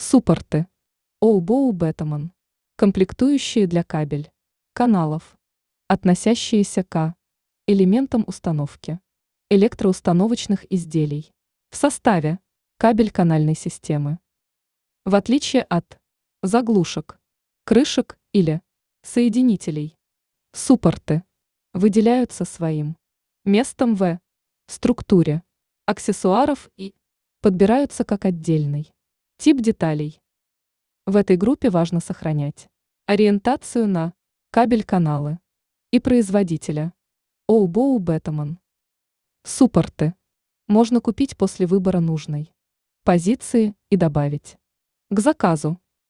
Суппорты. Оубоу Бетаман. Комплектующие для кабель, каналов, относящиеся к элементам установки электроустановочных изделий в составе кабель-канальной системы. В отличие от заглушек, крышек или соединителей, суппорты выделяются своим местом в структуре аксессуаров и подбираются как отдельный тип деталей. В этой группе важно сохранять ориентацию на кабель-каналы и производителя Оубоу Бетаман. Суппорты можно купить после выбора нужной позиции и добавить к заказу